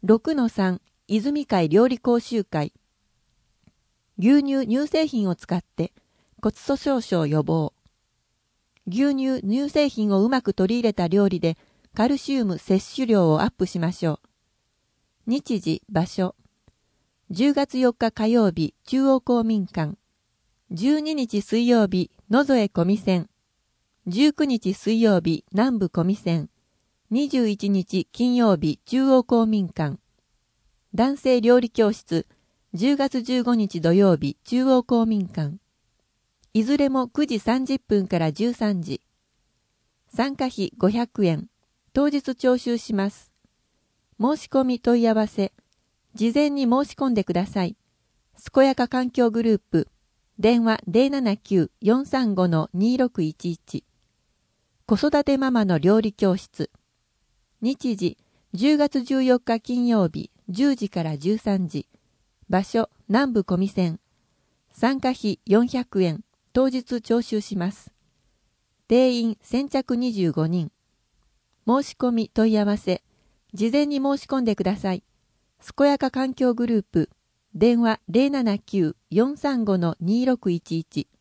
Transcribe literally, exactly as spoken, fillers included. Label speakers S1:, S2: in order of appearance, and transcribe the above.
S1: ろくのさん 泉会料理講習会。牛乳乳製品を使って骨粗しょう症予防。牛乳乳製品をうまく取り入れた料理でカルシウム摂取量をアップしましょう。日時、場所。じゅうがつよっか火曜日、中央公民館。じゅうににち水曜日、野添小見線。じゅうくにち水曜日、南部小見線。にじゅういちにち金曜日、中央公民館。男性料理教室、じゅうがつじゅうごにち土曜日、中央公民館。いずれもくじさんじゅっぷんからじゅうさんじ。参加費ごひゃくえん。当日徴収します。申し込み問い合わせ。事前に申し込んでください。すこやか環境グループ。電話 ゼロななきゅう よんさんご にろくいちいち。子育てママの料理教室。日時、じゅうがつじゅうよっか金曜日、じゅうじからじゅうさんじ。場所、南部小見線。参加費よんひゃくえん。当日徴収します。定員先着にじゅうごにん。申し込み問い合わせ。事前に申し込んでください。すこやか環境グループ。電話 ゼロななきゅう よんさんご にろくいちいち。